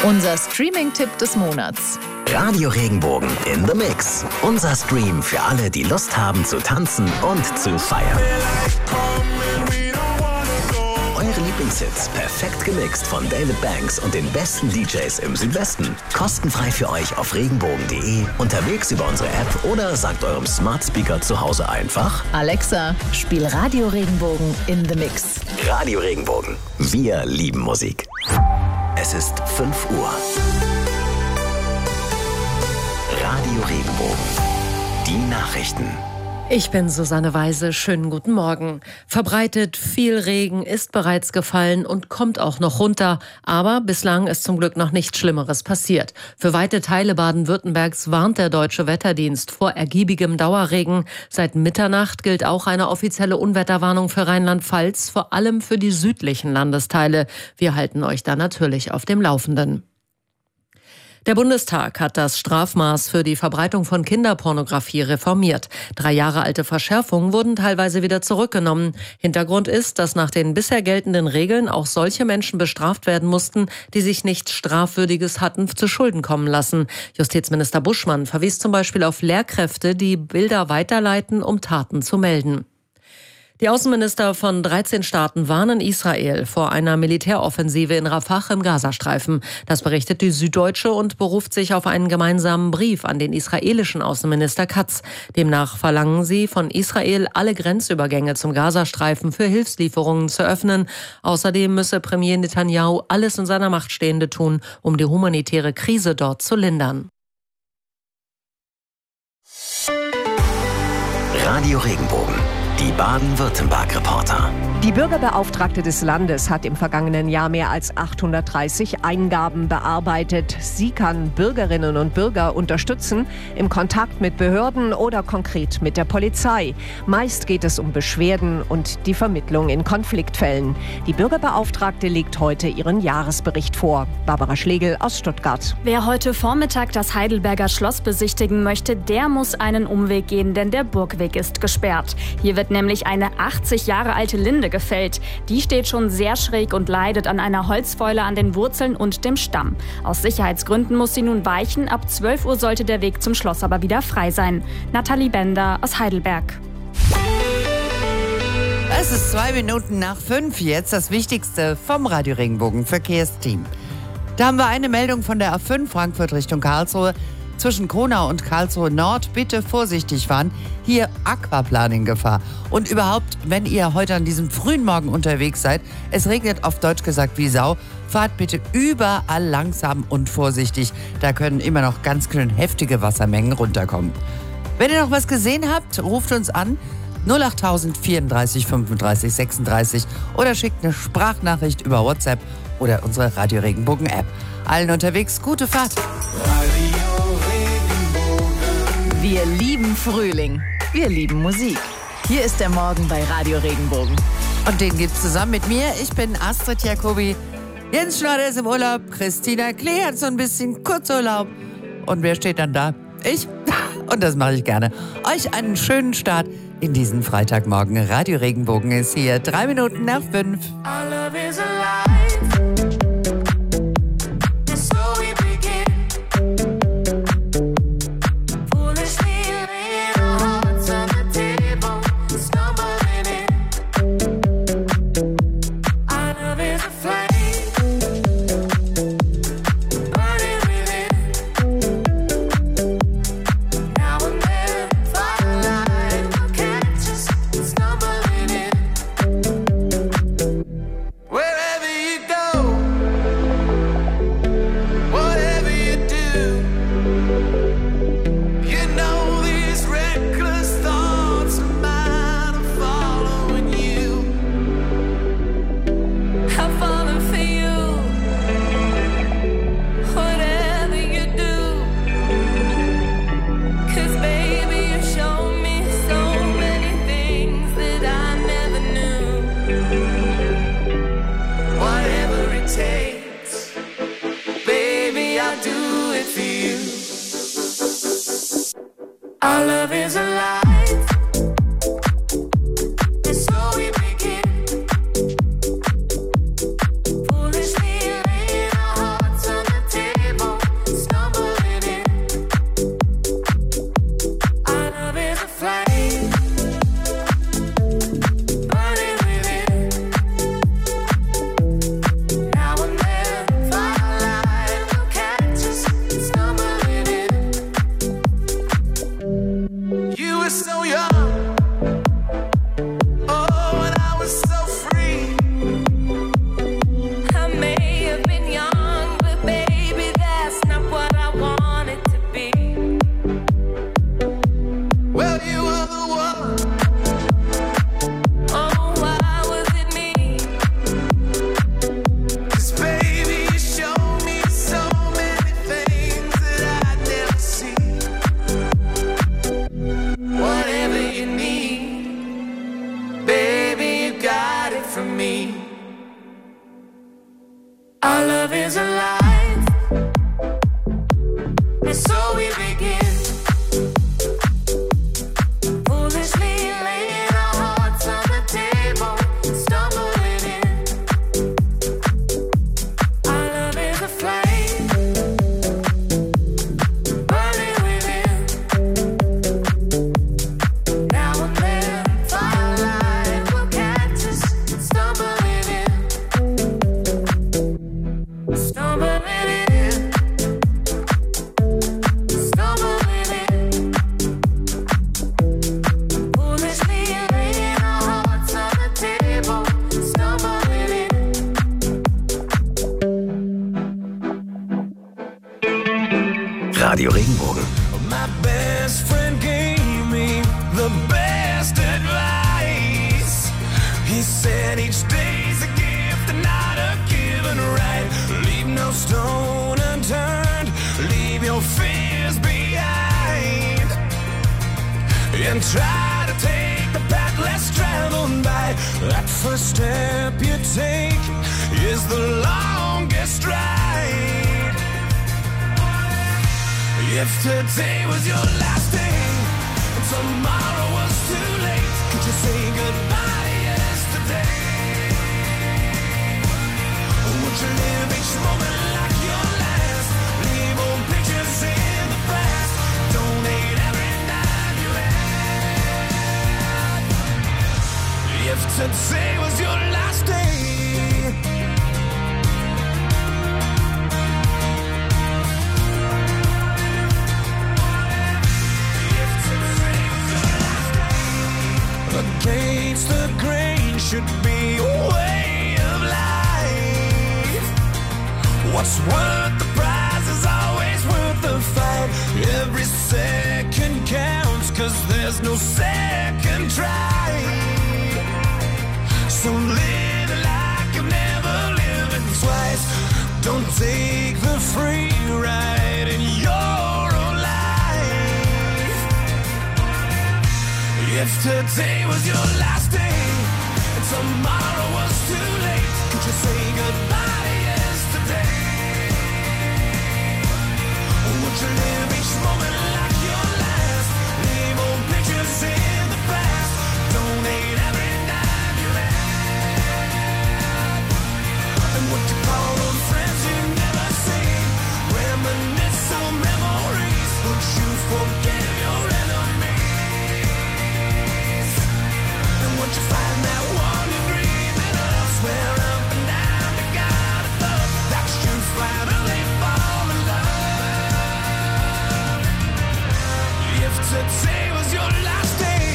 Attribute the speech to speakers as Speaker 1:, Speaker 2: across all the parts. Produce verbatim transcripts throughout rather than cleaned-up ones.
Speaker 1: Unser Streaming-Tipp des Monats.
Speaker 2: Radio Regenbogen in the Mix. Unser Stream für alle, die Lust haben zu tanzen und zu feiern. Eure Lieblingshits perfekt gemixt von David Banks und den besten D Js im Südwesten. Kostenfrei für euch auf regenbogen punkt de, unterwegs über unsere App oder sagt eurem Smart Speaker zu Hause einfach:
Speaker 1: Alexa, spiel Radio Regenbogen in the Mix.
Speaker 2: Radio Regenbogen. Wir lieben Musik. Es ist fünf Uhr. Radio Regenbogen. Die Nachrichten.
Speaker 3: Ich bin Susanne Weise. Schönen guten Morgen. Verbreitet viel Regen ist bereits gefallen und kommt auch noch runter. Aber bislang ist zum Glück noch nichts Schlimmeres passiert. Für weite Teile Baden-Württembergs warnt der Deutsche Wetterdienst vor ergiebigem Dauerregen. Seit Mitternacht gilt auch eine offizielle Unwetterwarnung für Rheinland-Pfalz, vor allem für die südlichen Landesteile. Wir halten euch da natürlich auf dem Laufenden. Der Bundestag hat das Strafmaß für die Verbreitung von Kinderpornografie reformiert. Drei Jahre alte Verschärfungen wurden teilweise wieder zurückgenommen. Hintergrund ist, dass nach den bisher geltenden Regeln auch solche Menschen bestraft werden mussten, die sich nichts Strafwürdiges hatten zu Schulden kommen lassen. Justizminister Buschmann verwies zum Beispiel auf Lehrkräfte, die Bilder weiterleiten, um Taten zu melden. Die Außenminister von dreizehn Staaten warnen Israel vor einer Militäroffensive in Rafah im Gazastreifen. Das berichtet die Süddeutsche und beruft sich auf einen gemeinsamen Brief an den israelischen Außenminister Katz. Demnach verlangen sie von Israel, alle Grenzübergänge zum Gazastreifen für Hilfslieferungen zu öffnen. Außerdem müsse Premier Netanyahu alles in seiner Macht Stehende tun, um die humanitäre Krise dort zu lindern.
Speaker 2: Radio Regenbogen. Die Baden-Württemberg-Reporter.
Speaker 4: Die Bürgerbeauftragte des Landes hat im vergangenen Jahr mehr als achthundertdreißig Eingaben bearbeitet. Sie kann Bürgerinnen und Bürger unterstützen im Kontakt mit Behörden oder konkret mit der Polizei. Meist geht es um Beschwerden und die Vermittlung in Konfliktfällen. Die Bürgerbeauftragte legt heute ihren Jahresbericht vor. Barbara Schlegel aus Stuttgart.
Speaker 5: Wer heute Vormittag das Heidelberger Schloss besichtigen möchte, der muss einen Umweg gehen, denn der Burgweg ist gesperrt. Hier wird nämlich eine achtzig Jahre alte Linde gefällt. Die steht schon sehr schräg und leidet an einer Holzfäule an den Wurzeln und dem Stamm. Aus Sicherheitsgründen muss sie nun weichen. Ab zwölf Uhr sollte der Weg zum Schloss aber wieder frei sein. Nathalie Bender aus Heidelberg.
Speaker 6: Es ist zwei Minuten nach fünf. Jetzt das Wichtigste vom Radio Regenbogen Verkehrsteam. Da haben wir eine Meldung von der A fünf Frankfurt Richtung Karlsruhe. Zwischen Kronau und Karlsruhe Nord bitte vorsichtig fahren. Hier Aquaplaning-Gefahr. Und überhaupt, wenn ihr heute an diesem frühen Morgen unterwegs seid, es regnet auf Deutsch gesagt wie Sau, fahrt bitte überall langsam und vorsichtig. Da können immer noch ganz schön heftige Wassermengen runterkommen. Wenn ihr noch was gesehen habt, ruft uns an null acht tausend vierunddreißig fünfunddreißig sechsunddreißig oder schickt eine Sprachnachricht über WhatsApp oder unsere Radio Regenbogen App. Allen unterwegs gute Fahrt.
Speaker 1: Wir lieben Frühling. Wir lieben Musik. Hier ist der Morgen bei Radio Regenbogen.
Speaker 6: Und den gibt's zusammen mit mir. Ich bin Astrid Jacobi. Jens Schneider ist im Urlaub. Christina Klee hat so ein bisschen Kurzurlaub. Und wer steht dann da? Ich. Und das mache ich gerne. Euch einen schönen Start in diesen Freitagmorgen. Radio Regenbogen ist hier. Drei Minuten nach fünf.
Speaker 7: Our love is alive. Our love is alive. Foolishly laying our hearts on the table. best friend gave me the best advice. He said each day's a gift and not a given right. Leave no stone unturned, leave your fears behind, and try to take the path less traveled by. That first step you take is the longest ride. If today was your last day, tomorrow was too late, could you say goodbye to yesterday? Would you live each moment like your last? Leave old pictures in the past. Donate every dime you had. If today was your last day, against the grain should be a way of life. What's worth the prize is always worth the fight. Every second counts, cause there's no second try. So live like you've never lived twice. Don't take the free ride in your own life. If today was your last day, and tomorrow was too late, could you say goodbye to yesterday? Would you live each moment like your last? Leave old pictures in the past. Donate every dime you had. And what you call those friends you never see? Reminisce on memories. Would you forgive your enemies? And would you find that one you're dreaming of? Swear up and down to God above that you finally fall in love. If today was your last day,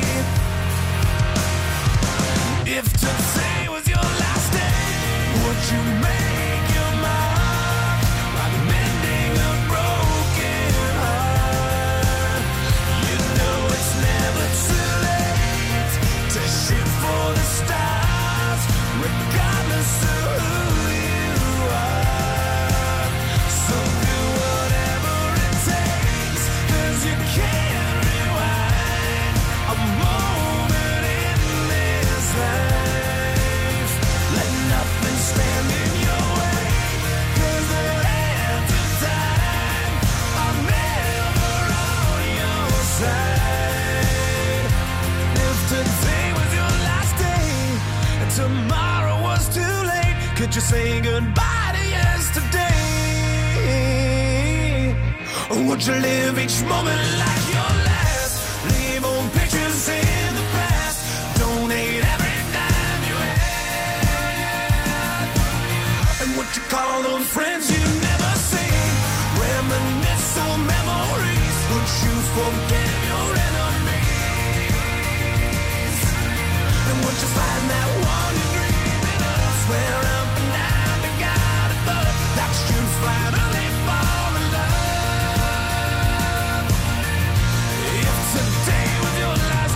Speaker 7: if today was your last day, would you make your mark like mending a broken heart? You know it's never too late to shoot for the stars, regardless of who you are. So do whatever it takes, cause you can't rewind a moment in this life. Let nothing stand in your way, cause the hands of time are never on your side. If today was your last day, and tomorrow was too late, could you say goodbye to yesterday? Or would you live each moment like your last? Leave old pictures in the past. Donate every dime you had. And what you call those friends you never see? Reminisce on memories. Would you forgive your enemies? And would you find that one you're dreaming of? Swear up and down to God above that you finally fall in love. If today was your last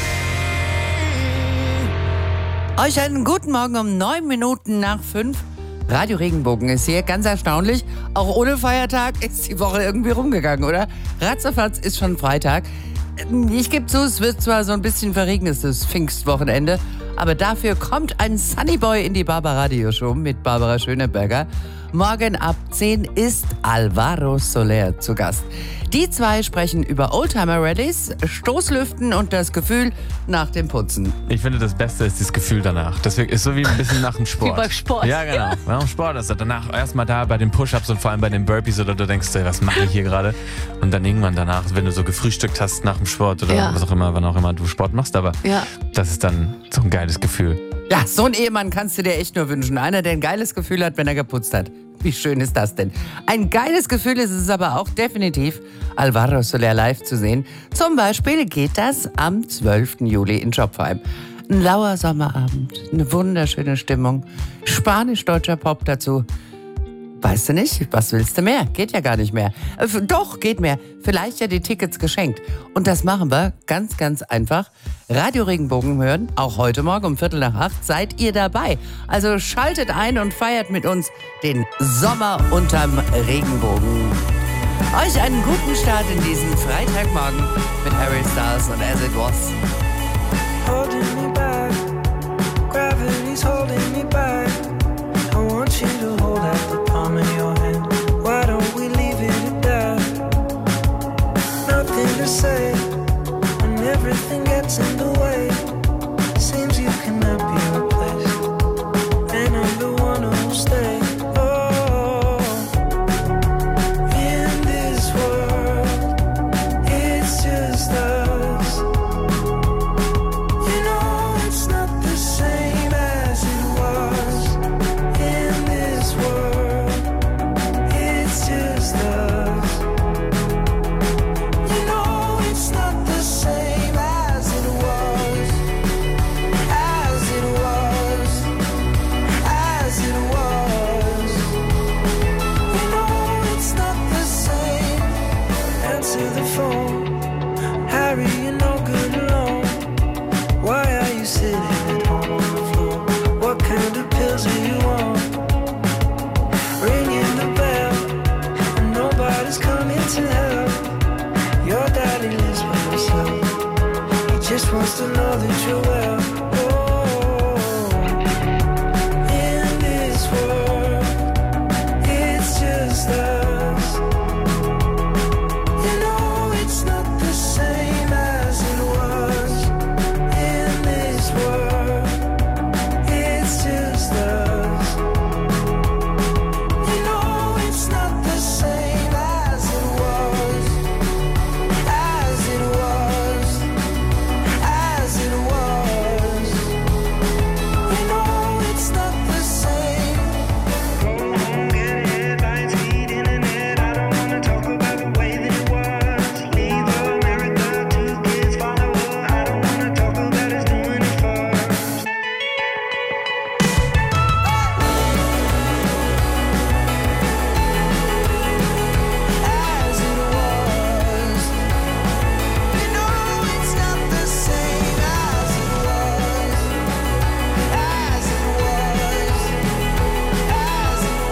Speaker 7: day.
Speaker 6: Euch einen guten Morgen um neun Minuten nach fünf. Radio Regenbogen ist hier, ganz erstaunlich. Auch ohne Feiertag ist die Woche irgendwie rumgegangen, oder? Ratzefatz ist schon Freitag. Ich gebe zu, es wird zwar so ein bisschen verregnetes Pfingstwochenende, aber dafür kommt ein Sunnyboy in die Barbara Radio Show mit Barbara Schöneberger. Morgen ab zehn ist Alvaro Soler zu Gast. Die zwei sprechen über Oldtimer-Rallies, Stoßlüften und das Gefühl nach dem Putzen.
Speaker 8: Ich finde, das Beste ist das Gefühl danach. Das ist so wie ein bisschen nach dem Sport.
Speaker 3: Wie beim Sport.
Speaker 8: Ja, genau. Nach dem Sport ist das danach erstmal da bei den Push-Ups und vor allem bei den Burpees, oder du denkst, ey, was mache ich hier gerade? Und dann irgendwann danach, wenn du so gefrühstückt hast nach dem Sport oder
Speaker 3: Ja.
Speaker 8: was auch immer, wann auch immer du Sport machst, aber
Speaker 3: Ja.
Speaker 8: das ist dann so ein geiles Gefühl.
Speaker 6: Ja, so einen Ehemann kannst du dir echt nur wünschen. Einer, der ein geiles Gefühl hat, wenn er geputzt hat. Wie schön ist das denn? Ein geiles Gefühl ist es aber auch definitiv, Alvaro Soler live zu sehen. Zum Beispiel geht das am zwölften Juli in Schopfheim. Ein lauer Sommerabend, eine wunderschöne Stimmung, spanisch-deutscher Pop dazu. Weißt du nicht? Was willst du mehr? Geht ja gar nicht mehr. Äh, f- doch, geht mehr. Vielleicht ja die Tickets geschenkt. Und das machen wir ganz, ganz einfach. Radio Regenbogen hören, auch heute Morgen um Viertel nach acht, seid ihr dabei. Also schaltet ein und feiert mit uns den Sommer unterm Regenbogen. Euch einen guten Start in diesen Freitagmorgen mit Harry Styles und As It Was.
Speaker 9: Holding me back, gravity's holding me back. I want you to hold out the palm of your hand. Why don't we leave it at that? Nothing to say when everything gets in the way. Seems you cannot be replaced, and I'm the one who'll stay. Oh, in this world, it's just us. You know it's not the same as it was. In this world, it's just us. You know it's not the same as it was. As it was. As it was. You know it's not the same. Answer the phone. Harry, you're no good alone. Why are you sitting at home on the floor? What kind of pills are you on? Ringing the bell, and nobody's coming to help. Your daddy lives by himself. He just wants to know that you're well. Oh, in this world, it's just us. You know it's not the same as it was. In this world, it's just us. You know it's not the same as it was. As it was. As it was. You know it's not the same. Go home, get headlines, feed internet. I don't wanna talk about the way that it was. Leave America, two kids follow her. I don't wanna talk about us doing it first. As it was. You know it's not the same as it was. As it was. As it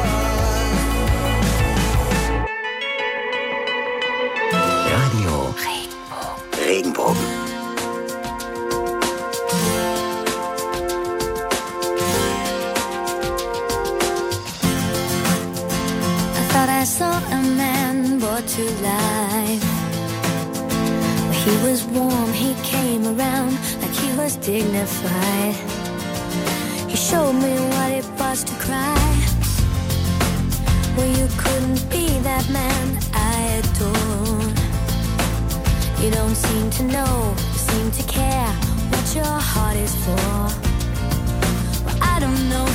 Speaker 9: was.
Speaker 2: Radio Regenbogen.
Speaker 10: I thought I saw a man brought to life. He was warm, he came around like he was dignified. He showed me what it was to cry. Well, you couldn't be that man I adored. You don't seem to know, you seem to care what your heart is for. Well, I don't know